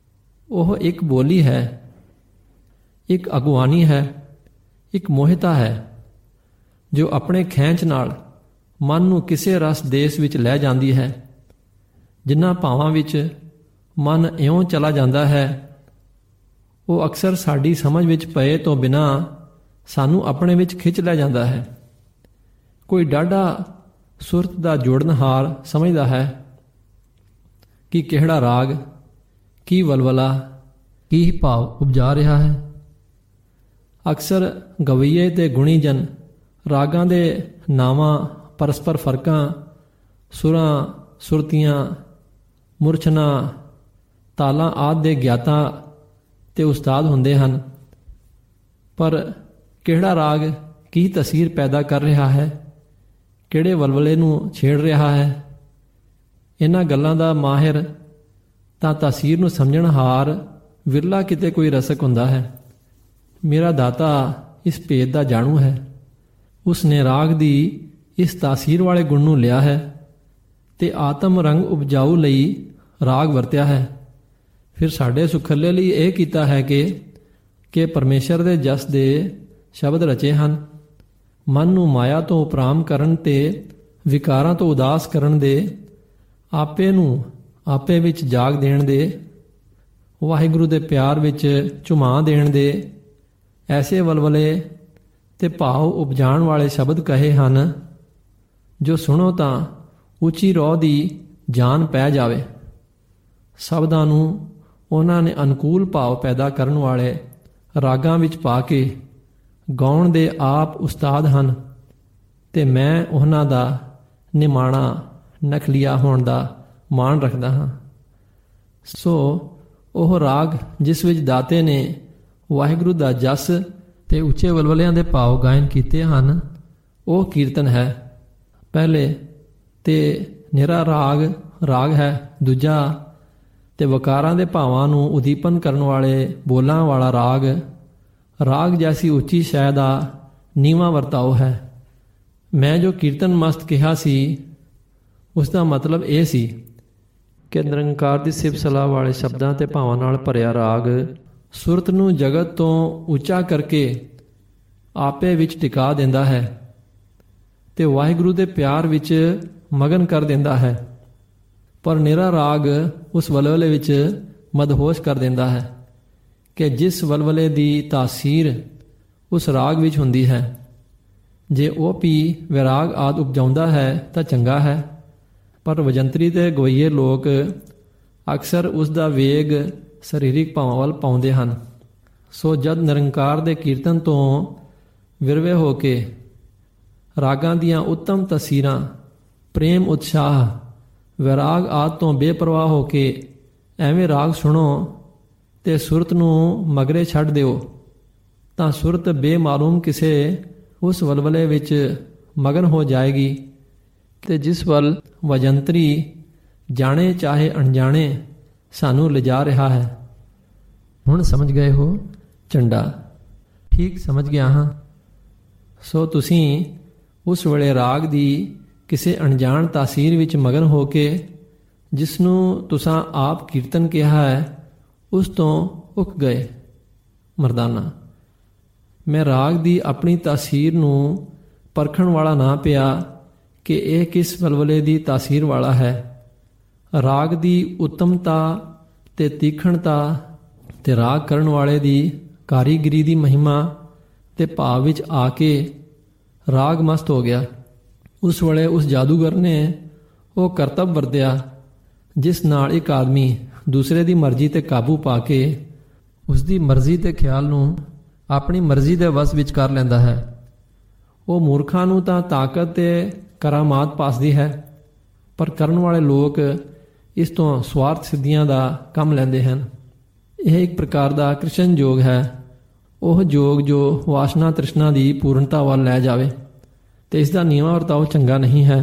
ਉਹ ਇੱਕ ਬੋਲੀ ਹੈ, ਇੱਕ ਅਗਵਾਨੀ ਹੈ, ਇੱਕ ਮੋਹਿਤਾ ਹੈ ਜੋ ਆਪਣੇ ਖੈਂਚ ਨਾਲ ਮਨ ਨੂੰ ਕਿਸੇ ਰਸ ਦੇਸ਼ ਵਿੱਚ ਲੈ ਜਾਂਦੀ ਹੈ। ਜਿਨ੍ਹਾਂ ਭਾਵਾਂ ਵਿੱਚ ਮਨ ਇਉਂ ਚਲਾ ਜਾਂਦਾ ਹੈ, ਉਹ ਅਕਸਰ ਸਾਡੀ ਸਮਝ ਵਿੱਚ ਪਏ ਤੋਂ ਬਿਨਾਂ ਸਾਨੂੰ ਆਪਣੇ ਵਿੱਚ ਖਿੱਚ ਲੈ ਜਾਂਦਾ ਹੈ। ਕੋਈ ਡਾਢਾ ਸੁਰਤ ਦਾ ਜੋੜਨਹਾਰ ਸਮਝਦਾ ਹੈ ਕਿ ਕਿਹੜਾ ਰਾਗ, ਕੀ ਵਲਵਲਾ, ਕੀ ਭਾਵ ਉਪਜਾ ਰਿਹਾ ਹੈ। ਅਕਸਰ ਗਵਈਏ ਤੇ ਗੁਣੀ ਜਨ ਰਾਗਾਂ ਦੇ ਨਾਵਾਂ, ਪਰਸਪਰ ਫਰਕਾਂ, ਸੁਰਾਂ, ਸੁਰਤੀਆਂ, ਮੁਰਛਨਾ, ਤਾਲਾਂ ਆਦਿ ਦੇ ਗਿਆਤਾ ਤੇ ਉਸਤਾਦ ਹੁੰਦੇ ਹਨ, ਪਰ ਕਿਹੜਾ ਰਾਗ ਕੀ ਤਸੀਰ ਪੈਦਾ ਕਰ ਰਿਹਾ ਹੈ, ਕਿਹੜੇ ਵਲਵਲੇ ਨੂੰ ਛੇੜ ਰਿਹਾ ਹੈ, ਇਹਨਾਂ ਗੱਲਾਂ ਦਾ ਮਾਹਿਰ ਤਾਂ ਤਾਸੀਰ ਨੂੰ ਸਮਝਣਹਾਰ ਵਿਰਲਾ ਕਿਤੇ ਕੋਈ ਰਸਕ ਹੁੰਦਾ ਹੈ। ਮੇਰਾ ਦਾਤਾ ਇਸ ਭੇਦ ਦਾ ਜਾਣੂ ਹੈ। ਉਸ ਨੇ ਰਾਗ ਦੀ ਇਸ ਤਾਸੀਰ ਵਾਲੇ ਗੁਣ ਨੂੰ ਲਿਆ ਹੈ ਤੇ ਆਤਮ ਰੰਗ ਉਪਜਾਊ ਲਈ ਰਾਗ ਵਰਤਿਆ ਹੈ। ਫਿਰ ਸਾਡੇ ਸੁਖੱਲੇ ਲਈ ਇਹ ਕੀਤਾ ਹੈ ਕਿ ਪਰਮੇਸ਼ਰ ਦੇ ਜਸ ਦੇ ਸ਼ਬਦ ਰਚੇ ਹਨ। ਮਨ ਨੂੰ ਮਾਇਆ ਤੋਂ ਉਪਰਾਮ ਕਰਨ ਤੇ ਵਿਕਾਰਾਂ ਤੋਂ ਉਦਾਸ ਕਰਨ ਦੇ, ਆਪੇ ਨੂੰ ਆਪੇ ਵਿੱਚ ਜਾਗ ਦੇਣ ਦੇ, ਵਾਹਿਗੁਰੂ ਦੇ ਪਿਆਰ ਵਿੱਚ ਝੁਮਾ ਦੇਣ ਦੇ ਐਸੇ ਵਲਵਲੇ ਤੇ ਭਾਵ ਉਪਜਾਣ ਵਾਲੇ ਸ਼ਬਦ ਕਹੇ ਹਨ ਜੋ ਸੁਣੋ ਤਾਂ ਉੱਚੀ ਰੋਹ ਦੀ ਜਾਨ ਪੈ ਜਾਵੇ। ਸ਼ਬਦਾਂ ਨੂੰ ਉਹਨਾਂ ਨੇ ਅਨੁਕੂਲ ਭਾਵ ਪੈਦਾ ਕਰਨ ਵਾਲੇ ਰਾਗਾਂ ਵਿੱਚ ਪਾ ਕੇ ਗਾਉਣ ਦੇ ਆਪ ਉਸਤਾਦ ਹਨ ਤੇ ਮੈਂ ਉਹਨਾਂ ਦਾ ਨਿਮਾਣਾ ਨਖਲੀਆ ਹੋਣ ਦਾ ਮਾਣ ਰੱਖਦਾ ਹਾਂ। ਸੋ ਉਹ ਰਾਗ ਜਿਸ ਵਿੱਚ ਦਾਤੇ ਨੇ ਵਾਹਿਗੁਰੂ ਦਾ ਜਸ ਤੇ ਉੱਚੇ ਵਲਵਲਿਆਂ ਦੇ ਭਾਵ ਗਾਇਨ ਕੀਤੇ ਹਨ, ਉਹ ਕੀਰਤਨ ਹੈ। ਪਹਿਲੇ ਤੇ ਨਿਰਾ ਰਾਗ ਹੈ। ਦੂਜਾ ਤੇ ਵਕਾਰਾਂ ਦੇ ਭਾਵਾਂ ਨੂੰ ਉਦੀਪਨ ਕਰਨ ਵਾਲੇ ਬੋਲਾਂ ਵਾਲਾ ਰਾਗ ਜੈਸੀ ਉੱਚੀ ਸ਼ੈ ਦਾ ਨੀਵਾਂ ਵਰਤਾਓ ਹੈ। ਮੈਂ ਜੋ ਕੀਰਤਨ ਮਸਤ ਕਿਹਾ ਸੀ, ਉਸ ਦਾ ਮਤਲਬ ਇਹ ਸੀ ਕਿ ਨਿਰੰਕਾਰ ਦੀ ਸਿਫਤ ਸਲਾਹ ਵਾਲੇ ਸ਼ਬਦਾਂ ਤੇ ਭਾਵਾਂ ਨਾਲ ਭਰਿਆ ਰਾਗ ਸੁਰਤ ਨੂੰ ਜਗਤ ਤੋਂ ਉੱਚਾ ਕਰਕੇ ਆਪੇ ਵਿੱਚ ਟਿਕਾ ਦਿੰਦਾ ਹੈ ਤੇ ਵਾਹਿਗੁਰੂ ਦੇ ਪਿਆਰ ਵਿੱਚ ਮਗਨ ਕਰ ਦਿੰਦਾ ਹੈ। ਪਰ ਨਿਰਾ ਰਾਗ ਉਸ ਵਲਵਲੇ ਵਿੱਚ ਮਦਹੋਸ਼ ਕਰ ਦਿੰਦਾ ਹੈ ਕਿ ਜਿਸ ਵਲਵਲੇ ਦੀ ਤਾਸੀਰ ਉਸ ਰਾਗ ਵਿੱਚ ਹੁੰਦੀ ਹੈ। ਜੇ ਉਹ ਵੀ ਵਿਰਾਗ ਆਦਿ ਉਪਜਾਉਂਦਾ ਹੈ ਤਾਂ ਚੰਗਾ ਹੈ, ਪਰ ਵਜੰਤਰੀ ਤੇ ਗਵਈਏ ਲੋਕ ਅਕਸਰ ਉਸ ਦਾ ਵੇਗ ਸਰੀਰਕ ਭਾਵਾਂ ਵੱਲ ਪਾਉਂਦੇ ਹਨ। ਸੋ ਜਦ ਨਿਰੰਕਾਰ ਦੇ ਕੀਰਤਨ ਤੋਂ ਵਿਰਵੇ ਹੋ ਕੇ ਰਾਗਾਂ ਦੀਆਂ ਉੱਤਮ ਤਸੀਰਾਂ, ਪ੍ਰੇਮ, ਉਤਸ਼ਾਹ, ਵਿਰਾਗ ਆਦਿ ਤੋਂ ਬੇਪਰਵਾਹ ਹੋ ਕੇ ਐਵੇਂ ਰਾਗ ਸੁਣੋ ਤੇ ਸੁਰਤ ਨੂੰ ਮਗਰੇ ਛੱਡ ਦਿਓ, ਤਾਂ ਸੁਰਤ ਬੇਮਾਲੂਮ ਕਿਸੇ ਉਸ ਵਲਵਲੇ ਵਿੱਚ ਮਗਨ ਹੋ ਜਾਏਗੀ ਤੇ ਜਿਸ ਵੱਲ ਵਜੰਤਰੀ ਜਾਣੇ ਚਾਹੇ ਅਣਜਾਣੇ ਸਾਨੂੰ ਲਿਜਾ ਰਿਹਾ ਹੈ। ਹੁਣ ਸਮਝ ਗਏ ਹੋ? ਚੰਡਾ, ਠੀਕ ਸਮਝ ਗਿਆ ਹਾਂ। ਸੋ ਤੁਸੀਂ ਉਸ ਵੇਲੇ ਰਾਗ ਦੀ ਕਿਸੇ ਅਣਜਾਣ ਤਾਸੀਰ ਵਿੱਚ ਮਗਨ ਹੋ ਕੇ ਜਿਸ ਨੂੰ ਤੁਸਾਂ ਆਪ ਕੀਰਤਨ ਕਿਹਾ ਹੈ, ਉਸ ਤੋਂ ਉੱਕ ਗਏ। ਮਰਦਾਨਾ, ਮੈਂ ਰਾਗ ਦੀ ਆਪਣੀ ਤਾਸੀਰ ਨੂੰ ਪਰਖਣ ਵਾਲਾ ਨਾ ਪਿਆ ਕਿ ਇਹ ਕਿਸ ਵਲਵਲੇ ਦੀ ਤਾਸੀਰ ਵਾਲਾ ਹੈ। ਰਾਗ ਦੀ ਉੱਤਮਤਾ ਤੇ ਤੀਖਣਤਾ ਤੇ ਰਾਗ ਕਰਨ ਵਾਲੇ ਦੀ ਕਾਰੀਗਰੀ ਦੀ ਮਹਿਮਾ ਤੇ ਭਾਵ ਵਿੱਚ ਆ ਕੇ ਰਾਗ ਮਸਤ ਹੋ ਗਿਆ। ਉਸ ਵੇਲੇ ਉਸ ਜਾਦੂਗਰ ਨੇ ਉਹ ਕਰਤੱਵ ਵਰਤਿਆ ਜਿਸ ਨਾਲ ਇੱਕ ਆਦਮੀ ਦੂਸਰੇ ਦੀ ਮਰਜ਼ੀ ਤੇ ਕਾਬੂ ਪਾ ਕੇ ਉਸ ਦੀ ਮਰਜ਼ੀ ਤੇ ਖਿਆਲ ਨੂੰ ਆਪਣੀ ਮਰਜ਼ੀ ਦੇ ਵਸ ਵਿੱਚ ਕਰ ਲੈਂਦਾ ਹੈ। ਉਹ ਮੂਰਖਾਂ ਨੂੰ ਤਾਂ ਤਾਕਤ ਤੇ ਕਰਾਮਾਤ ਪਾਸਦੀ ਹੈ, ਪਰ ਕਰਨ ਵਾਲੇ ਲੋਕ ਇਸ ਤੋਂ ਸਵਾਰਥ ਸਿੱਧੀਆਂ ਦਾ ਕੰਮ ਲੈਂਦੇ ਹਨ। ਇਹ ਇੱਕ ਪ੍ਰਕਾਰ ਦਾ ਕ੍ਰਿਸ਼ਨ ਯੋਗ ਹੈ, ਉਹ ਯੋਗ ਜੋ ਵਾਸ਼ਨਾ ਤ੍ਰਿਸ਼ਨਾ ਦੀ ਪੂਰਨਤਾ ਵੱਲ ਲੈ ਜਾਵੇ, ਤੇ ਇਸ ਦਾ ਨੀਵਾਂ ਵਰਤਾਓ ਚੰਗਾ ਨਹੀਂ ਹੈ।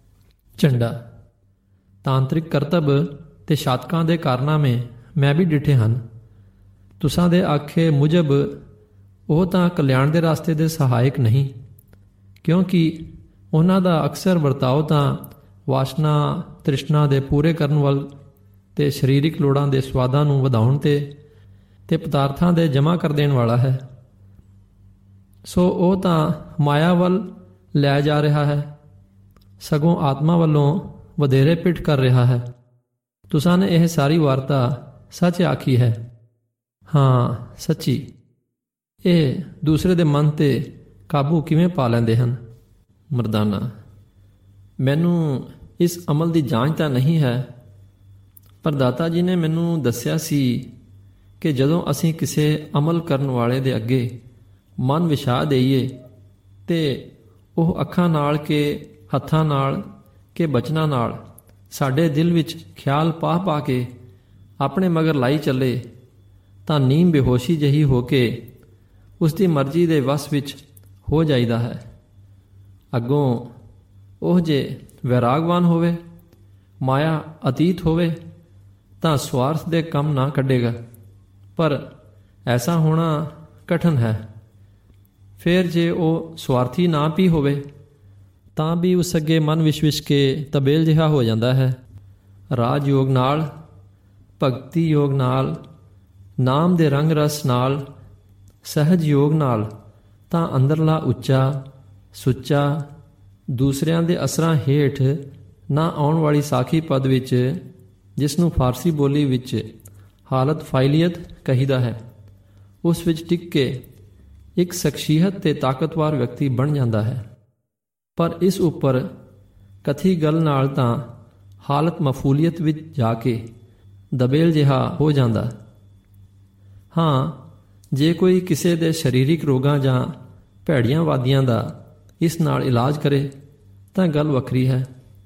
ਝੰਡਾ, ਤਾਂਤਰਿਕ ਕਰਤੱਵ ਤੇ ਸ਼ਾਤਕਾਂ ਦੇ ਕਾਰਨਾਮੇ ਮੈਂ ਵੀ ਡਿੱਠੇ ਹਨ। ਤੁਸਾਂ ਦੇ ਆਖੇ ਮੁਜਬ ਉਹ ਤਾਂ ਕਲਿਆਣ ਦੇ ਰਸਤੇ ਦੇ ਸਹਾਇਕ ਨਹੀਂ, ਕਿਉਂਕਿ ਉਹਨਾਂ ਦਾ ਅਕਸਰ ਵਰਤਾਓ ਤਾਂ ਵਾਸ਼ਨਾ ਤ੍ਰਿਸ਼ਨਾ ਦੇ ਪੂਰੇ ਕਰਨ ਵੱਲ ਤੇ ਸਰੀਰਕ ਲੋੜਾਂ ਦੇ ਸਵਾਦਾਂ ਨੂੰ ਵਧਾਉਣ ਤੇ ਪਦਾਰਥਾਂ ਦੇ ਜਮ੍ਹਾਂ ਕਰ ਦੇਣ ਵਾਲਾ ਹੈ। ਸੋ ਉਹ ਤਾਂ ਮਾਇਆ ਵੱਲ ਲੈ ਜਾ ਰਿਹਾ ਹੈ, ਸਗੋਂ ਆਤਮਾ ਵੱਲੋਂ ਵਧੇਰੇ ਪਿੱਠ ਕਰ ਰਿਹਾ ਹੈ। ਤੁਸਾਂ ਨੇ ਇਹ ਸਾਰੀ ਵਾਰਤਾ ਸੱਚ ਆਖੀ ਹੈ। ਹਾਂ, ਸੱਚੀ। ਇਹ ਦੂਸਰੇ ਦੇ ਮਨ 'ਤੇ ਕਾਬੂ ਕਿਵੇਂ ਪਾ ਲੈਂਦੇ ਹਨ? ਮਰਦਾਨਾ, ਮੈਨੂੰ ਇਸ ਅਮਲ ਦੀ ਜਾਂਚ ਤਾਂ ਨਹੀਂ ਹੈ, ਪਰ ਦਾਤਾ ਜੀ ਨੇ ਮੈਨੂੰ ਦੱਸਿਆ ਸੀ ਕਿ ਜਦੋਂ ਅਸੀਂ ਕਿਸੇ ਅਮਲ ਕਰਨ ਵਾਲੇ ਦੇ ਅੱਗੇ ਮਨ ਵਿਛਾ ਦੇਈਏ ਤੇ ਉਹ ਅੱਖਾਂ ਨਾਲ ਕਿ ਹੱਥਾਂ ਨਾਲ ਕਿ ਬਚਨਾਂ ਨਾਲ ਸਾਡੇ ਦਿਲ ਵਿੱਚ ਖਿਆਲ ਪਾ ਕੇ ਆਪਣੇ ਮਗਰ ਲਾਈ ਚੱਲੇ ਤਾਂ ਨੀਂਦ ਬੇਹੋਸ਼ੀ ਜਿਹੀ ਹੋ ਕੇ ਉਸ ਦੀ ਮਰਜ਼ੀ ਦੇ ਵੱਸ ਵਿੱਚ ਹੋ ਜਾਈਦਾ ਹੈ। ਅੱਗੋਂ ਉਹ ਜੇ ਵੈਰਾਗਵਾਨ ਹੋਵੇ, ਮਾਇਆ ਅਤੀਤ ਹੋਵੇ, ਤਾਂ ਸਵਾਰਥ ਦੇ ਕੰਮ ਨਾ ਕੱਢੇਗਾ। ਪਰ ਐਸਾ ਹੋਣਾ ਕਠਿਨ ਹੈ। ਫਿਰ ਜੇ ਉਹ ਸਵਾਰਥੀ ਨਾ ਵੀ ਹੋਵੇ ਤਾਂ ਵੀ ਉਸ ਅੱਗੇ ਮਨ ਵਿਛ ਕੇ ਤਬੇਲ ਜਿਹਾ ਹੋ ਜਾਂਦਾ ਹੈ। ਰਾਜ ਯੋਗ ਨਾਲ, ਭਗਤੀ ਯੋਗ ਨਾਲ, ਨਾਮ ਦੇ ਰੰਗ ਰਸ ਨਾਲ, ਸਹਿਜ ਯੋਗ ਨਾਲ ਤਾਂ ਅੰਦਰਲਾ ਉੱਚਾ ਸੁੱਚਾ ਦੂਸਰਿਆਂ ਦੇ ਅਸਰਾਂ ਹੇਠ ਨਾ ਆਉਣ ਵਾਲੀ ਸਾਖੀ ਪਦ ਵਿੱਚ, ਜਿਸ ਨੂੰ ਫਾਰਸੀ ਬੋਲੀ ਵਿੱਚ ਹਾਲਤ ਫਾਇਲੀਅਤ ਕਹੀਦਾ ਹੈ, ਉਸ ਵਿੱਚ ਟਿਕ ਕੇ ਇੱਕ ਸ਼ਖਸੀਅਤ ਤੇ ਤਾਕਤਵਰ ਵਿਅਕਤੀ ਬਣ ਜਾਂਦਾ ਹੈ। ਪਰ ਇਸ ਉੱਪਰ ਕਥੀ ਗੱਲ ਨਾਲ ਤਾਂ ਹਾਲਤ ਮਫੂਲੀਅਤ ਵਿੱਚ ਜਾ ਕੇ ਦਬੇਲ ਜਿਹਾ ਹੋ ਜਾਂਦਾ। ਹਾਂ, ਜੇ ਕੋਈ ਕਿਸੇ ਦੇ ਸਰੀਰਕ ਰੋਗਾਂ ਜਾਂ ਭੈੜੀਆਂ ਵਾਦੀਆਂ ਦਾ ਇਸ ਨਾਲ ਇਲਾਜ ਕਰੇ ਤਾਂ ਗੱਲ ਵੱਖਰੀ ਹੈ।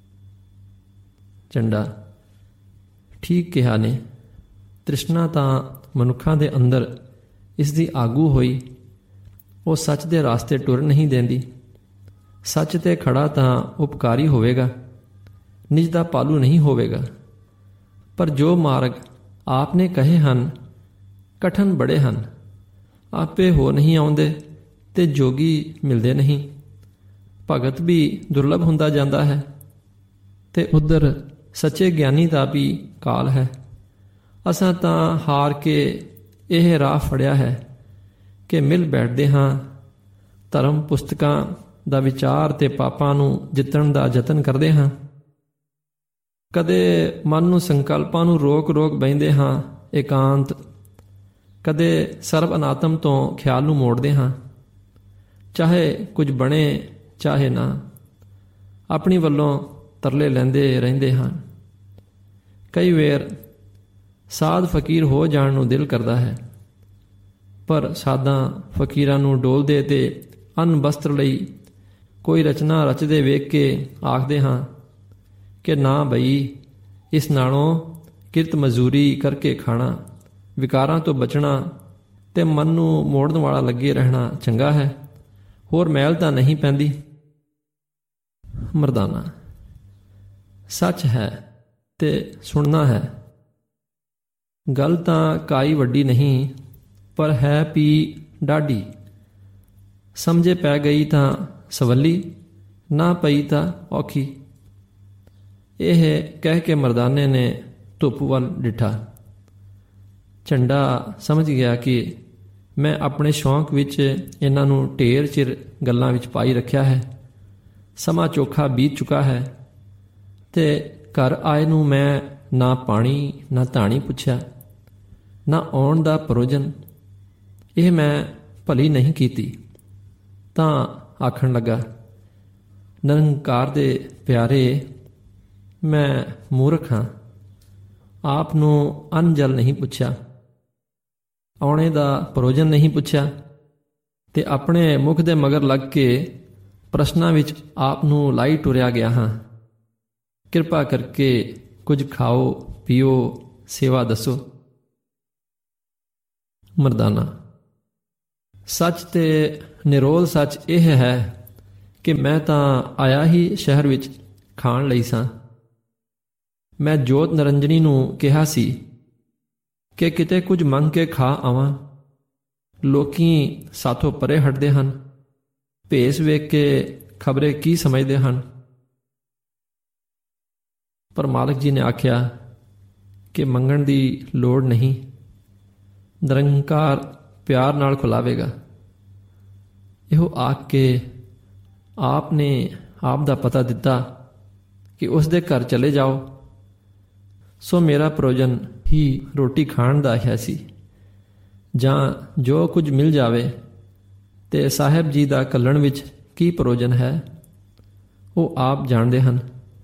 ਚੰਡਾ, ਠੀਕ ਕਿਹਾ ਨੇ। ਤ੍ਰਿਸ਼ਨਾ ਤਾਂ ਮਨੁੱਖਾਂ ਦੇ ਅੰਦਰ ਇਸ ਦੀ ਆਗੂ ਹੋਈ, ਉਹ ਸੱਚ ਦੇ ਰਾਸਤੇ ਟੁਰ ਨਹੀਂ ਦਿੰਦੀ। ਸੱਚ 'ਤੇ ਖੜਾ ਤਾਂ ਉਪਕਾਰੀ ਹੋਵੇਗਾ, ਨਿਜ ਦਾ ਪਾਲੂ ਨਹੀਂ ਹੋਵੇਗਾ। ਪਰ ਜੋ ਮਾਰਗ ਆਪ ਨੇ ਕਹੇ ਹਨ, ਕਠਨ ਬੜੇ ਹਨ, ਆਪੇ ਹੋ ਨਹੀਂ ਆਉਂਦੇ ਤੇ ਜੋਗੀ ਮਿਲਦੇ ਨਹੀਂ। ਭਗਤ ਵੀ ਦੁਰਲਭ ਹੁੰਦਾ ਜਾਂਦਾ ਹੈ ਤੇ ਉਧਰ ਸੱਚੇ ਗਿਆਨੀ ਦਾ ਵੀ ਕਾਲ ਹੈ। ਅਸਾਂ ਤਾਂ ਹਾਰ ਕੇ ਇਹ ਰਾਹ ਫੜਿਆ ਹੈ ਕਿ ਮਿਲ ਬੈਠਦੇ ਹਾਂ, ਧਰਮ ਪੁਸਤਕਾਂ ਦਾ ਵਿਚਾਰ ਤੇ ਪਾਪਾਂ ਨੂੰ ਜਿੱਤਣ ਦਾ ਯਤਨ ਕਰਦੇ ਹਾਂ। ਕਦੇ ਮਨ ਨੂੰ ਸੰਕਲਪਾਂ ਨੂੰ ਰੋਕ ਬਹਿੰਦੇ ਹਾਂ ਇਕਾਂਤ, ਕਦੇ ਸਰਬ ਅਨਾਤਮ ਤੋਂ ਖਿਆਲ ਨੂੰ ਮੋੜਦੇ ਹਾਂ। ਚਾਹੇ ਕੁਝ ਬਣੇ ਚਾਹੇ ਨਾ, ਆਪਣੀ ਵੱਲੋਂ ਤਰਲੇ ਲੈਂਦੇ ਰਹਿੰਦੇ ਹਾਂ। ਕਈ ਵੇਰ ਸਾਧ ਫਕੀਰ ਹੋ ਜਾਣ ਨੂੰ ਦਿਲ ਕਰਦਾ ਹੈ, ਪਰ ਸਾਧਾਂ ਫਕੀਰਾਂ ਨੂੰ ਡੋਲਦੇ ਤੇ ਅੰਨ ਬਸਤਰ ਲਈ ਕੋਈ ਰਚਨਾ ਰਚਦੇ ਵੇਖ ਕੇ ਆਖਦੇ ਹਾਂ ਕਿ ਨਾ ਬਈ, ਇਸ ਨਾਲੋਂ ਕਿਰਤ ਮਜ਼ਦੂਰੀ ਕਰਕੇ ਖਾਣਾ, ਵਿਕਾਰਾਂ ਤੋਂ ਬਚਣਾ ਤੇ ਮਨ ਨੂੰ ਮੋੜਨ ਵਾਲਾ ਲੱਗੇ ਰਹਿਣਾ ਚੰਗਾ ਹੈ। ਹੋਰ ਮੈਲ ਤਾਂ ਨਹੀਂ ਪੈਂਦੀ। ਮਰਦਾਨਾ, ਸੱਚ ਹੈ ਤੇ ਸੁਣਨਾ ਹੈ। ਗੱਲ ਤਾਂ ਕਾਈ ਵੱਡੀ ਨਹੀਂ, ਪਰ ਹੈ ਪੀ ਡਾਢੀ। ਸਮਝੇ ਪੈ ਗਈ ਤਾਂ ਸਵੱਲੀ, ਨਾ ਪਈ ਤਾਂ ਔਖੀ। ਇਹ ਕਹਿ ਕੇ ਮਰਦਾਨੇ ਨੇ ਧੁੱਪ ਵੱਲ ਡਿੱਠਾ। ਝੰਡਾ ਸਮਝ ਗਿਆ ਕਿ ਮੈਂ ਆਪਣੇ ਸ਼ੌਂਕ ਵਿੱਚ ਇਹਨਾਂ ਨੂੰ ਢੇਰ ਚਿਰ ਗੱਲਾਂ ਵਿੱਚ ਪਾਈ ਰੱਖਿਆ ਹੈ। ਸਮਾਂ ਚੋਖਾ ਬੀਤ ਚੁੱਕਾ ਹੈ ਤੇ ਘਰ ਆਏ ਨੂੰ ਮੈਂ ਨਾ ਪਾਣੀ ਨਾ ਧਾਣੀ ਪੁੱਛਿਆ, ਨਾ ਆਉਣ ਦਾ ਪ੍ਰਯੋਜਨ। ਇਹ ਮੈਂ ਭਲੀ ਨਹੀਂ ਕੀਤੀ। ਤਾਂ ਆਖਣ ਲੱਗਾ, ਨਿਰੰਕਾਰ ਦੇ ਪਿਆਰੇ, ਮੈਂ ਮੂਰਖ ਹਾਂ। ਆਪ ਨੂੰ ਅੰਨ ਜਲ ਨਹੀਂ ਪੁੱਛਿਆ, ਆਉਣੇ ਦਾ ਪ੍ਰਯੋਜਨ ਨਹੀਂ ਪੁੱਛਿਆ ਤੇ ਆਪਣੇ ਮੁਖ ਦੇ ਮਗਰ ਲੱਗ ਕੇ ਪ੍ਰਸ਼ਨਾਂ ਵਿੱਚ ਆਪ ਨੂੰ ਲਾਈ ਟੁਰਿਆ ਗਿਆ ਹਾਂ। ਕਿਰਪਾ ਕਰਕੇ ਕੁਝ ਖਾਓ ਪੀਓ, ਸੇਵਾ ਦੱਸੋ। ਮਰਦਾਨਾ, ਸੱਚ ਤੇ ਨਿਰੋਲ ਸੱਚ ਇਹ ਹੈ ਕਿ ਮੈਂ ਤਾਂ ਆਇਆ ਹੀ ਸ਼ਹਿਰ ਵਿੱਚ ਖਾਣ ਲਈ ਸਾਂ। ਮੈਂ ਜੋਤ ਨਿਰੰਜਨੀ ਨੂੰ ਕਿਹਾ ਸੀ ਕਿ ਕਿਤੇ ਕੁਝ ਮੰਗ ਕੇ ਖਾ ਆਵਾਂ। ਲੋਕੀ ਸਾਥੋਂ ਪਰੇ ਹਟਦੇ ਹਨ, ਭੇਸ ਵੇਖ ਕੇ ਖਬਰੇ ਕੀ ਸਮਝਦੇ ਹਨ। ਪਰ ਮਾਲਕ ਜੀ ਨੇ ਆਖਿਆ ਕਿ ਮੰਗਣ ਦੀ ਲੋੜ ਨਹੀਂ, ਨਿਰੰਕਾਰ ਪਿਆਰ ਨਾਲ ਖੁਲਾਵੇਗਾ। ਇਹੋ ਆਖ ਕੇ ਆਪ ਨੇ ਆਪ ਦਾ ਪਤਾ ਦਿੱਤਾ ਕਿ ਉਸ ਦੇ ਘਰ ਚਲੇ ਜਾਓ। ਸੋ ਮੇਰਾ ਪ੍ਰਯੋਜਨ ਹੀ ਰੋਟੀ ਖਾਣ ਦਾ ਹੈ ਸੀ, ਜਾਂ ਜੋ ਕੁਝ ਮਿਲ ਜਾਵੇ ਤੇ ਸਾਹਿਬ ਜੀ ਦਾ ਘੱਲਣ ਵਿੱਚ ਕੀ ਪ੍ਰਯੋਜਨ ਹੈ, ਉਹ ਆਪ ਜਾਣਦੇ ਹਨ।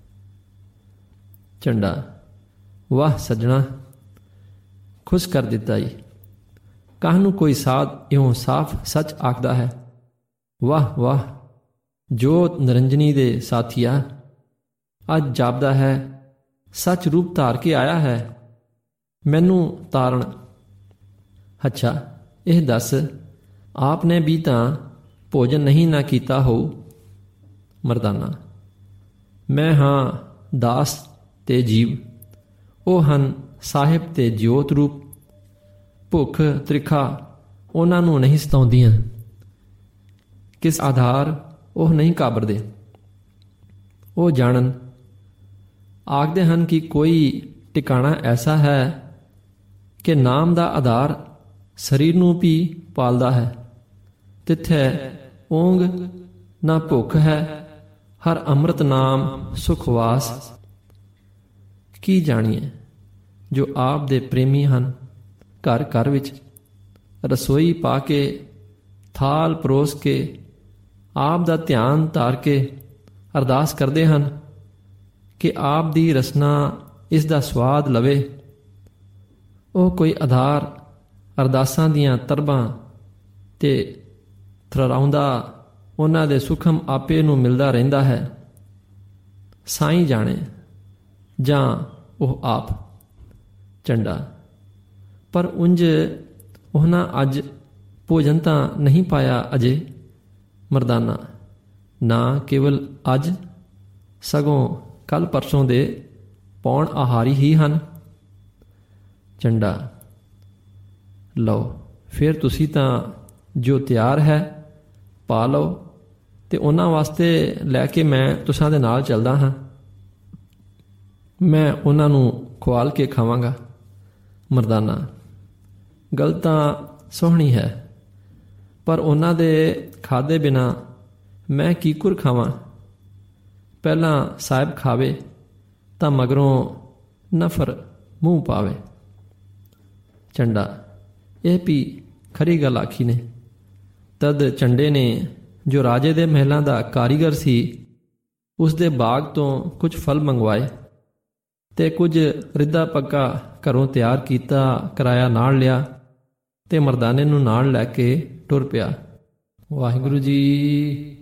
ਝੰਡਾ: ਵਾਹ ਸੱਜਣਾ, ਖੁਸ਼ ਕਰ ਦਿੱਤਾ ਈ। ਕਾਹਨੂੰ ਕੋਈ ਸਾਧ ਇਉਂ ਸਾਫ਼ ਸੱਚ ਆਖਦਾ ਹੈ। ਵਾਹ ਵਾਹ, ਜੋ ਨਿਰੰਜਨੀ ਦੇ ਸਾਥੀਆ, ਅੱਜ ਜਾਪਦਾ ਹੈ ਸੱਚ ਰੂਪ ਧਾਰ ਕੇ ਆਇਆ ਹੈ। ਮੈਨੂੰ ਤਾਰਨ। ਅੱਛਾ ਇਹ ਦੱਸ, ਆਪ ਨੇ ਵੀ ਤਾਂ ਭੋਜਨ ਨਹੀਂ ਨਾ ਕੀਤਾ ਹੋਊ। ਮਰਦਾਨਾ: ਮੈਂ ਹਾਂ ਦਾਸ ਤੇ ਜੀਵ, ਉਹ ਹਨ ਸਾਹਿਬ ਤੇ ਜੋਤ ਰੂਪ। ਭੁੱਖ ਤ੍ਰਿਖਾ ਉਹਨਾਂ ਨੂੰ ਨਹੀਂ ਸਤਾਉਂਦੀਆਂ, ਕਿਸ ਆਧਾਰ ਉਹ ਨਹੀਂ ਕਾਬਰਦੇ। ਉਹ ਜਾਣਨ ਆਖਦੇ ਹਨ ਕਿ ਕੋਈ ਟਿਕਾਣਾ ਐਸਾ ਹੈ ਕਿ ਨਾਮ ਦਾ ਆਧਾਰ ਸਰੀਰ ਨੂੰ ਵੀ ਪਾਲਦਾ ਹੈ। ਤਿੱਥੈ ਓਂਗ ਨਾ ਭੁੱਖ ਹੈ, ਹਰ ਅੰਮ੍ਰਿਤ ਨਾਮ ਸੁਖਵਾਸ। ਕੀ ਜਾਣੀਏ ਜੋ ਆਪ ਦੇ ਪ੍ਰੇਮੀ ਹਨ, ਘਰ ਘਰ ਵਿੱਚ ਰਸੋਈ ਪਾ ਕੇ, ਥਾਲ ਪਰੋਸ ਕੇ, ਆਪ ਦਾ ਧਿਆਨ ਧਾਰ ਕੇ ਅਰਦਾਸ ਕਰਦੇ ਹਨ ਕਿ ਆਪ ਦੀ ਰਸਨਾ ਇਸ ਦਾ ਸਵਾਦ ਲਵੇ। ਉਹ ਕੋਈ ਆਧਾਰ ਅਰਦਾਸਾਂ ਦੀਆਂ ਤਰਬਾਂ ਤੇ ਥਰਾਉਂਦਾ ਉਹਨਾਂ ਦੇ ਸੁਖਮ ਆਪੇ ਨੂੰ ਮਿਲਦਾ ਰਹਿੰਦਾ ਹੈ। ਸਾਈਂ ਜਾਣੇ ਜਾਂ ਉਹ ਆਪ। ਝੰਡਾ: ਪਰ ਉਂਝ ਉਹਨਾਂ ਅੱਜ ਭੋਜਨ ਤਾਂ ਨਹੀਂ ਪਾਇਆ ਅਜੇ। ਮਰਦਾਨਾ: ਨਾ ਕੇਵਲ ਅੱਜ, ਸਗੋਂ ਕੱਲ੍ਹ ਪਰਸੋਂ ਦੇ ਪੌਣ ਆਹਾਰੀ ਹੀ ਹਨ। ਝੰਡਾ: ਲਓ ਫਿਰ ਤੁਸੀਂ ਤਾਂ ਜੋ ਤਿਆਰ ਹੈ ਪਾ ਲਓ, ਤੇ ਉਹਨਾਂ ਵਾਸਤੇ ਲੈ ਕੇ ਮੈਂ ਤੁਸਾਂ ਦੇ ਨਾਲ ਚੱਲਦਾ ਹਾਂ। ਮੈਂ ਉਹਨਾਂ ਨੂੰ ਖੁਆਲ ਕੇ ਖਾਵਾਂਗਾ। ਮਰਦਾਨਾ: ਗੱਲ ਤਾਂ ਸੋਹਣੀ ਹੈ, ਪਰ ਉਹਨਾਂ ਦੇ ਖਾਧੇ ਬਿਨਾਂ ਮੈਂ ਕੀਕੁਰ ਖਾਵਾਂ। ਪਹਿਲਾਂ ਸਾਹਿਬ ਖਾਵੇ ਤਾਂ ਮਗਰੋਂ ਨਫਰ ਮੂੰਹ ਪਾਵੇ। ਝੰਡਾ: ਇਹ ਵੀ ਖਰੀ ਗੱਲ ਆਖੀ ਨੇ। ਤਦ ਝੰਡੇ ਨੇ, ਜੋ ਰਾਜੇ ਦੇ ਮਹਿਲਾਂ ਦਾ ਕਾਰੀਗਰ ਸੀ, ਉਸ ਦੇ ਬਾਗ ਤੋਂ ਕੁਝ ਫਲ ਮੰਗਵਾਏ ਤੇ ਕੁਝ ਰਿੱਧਾ ਪੱਕਾ ਘਰੋਂ ਤਿਆਰ ਕੀਤਾ ਕਰਾਇਆ ਨਾਲ ਲਿਆ ਤੇ ਮਰਦਾਨੇ ਨੂੰ ਨਾਲ ਲੈ ਕੇ ਟੁਰ ਪਿਆ। ਵਾਹਿਗੁਰੂ ਜੀ।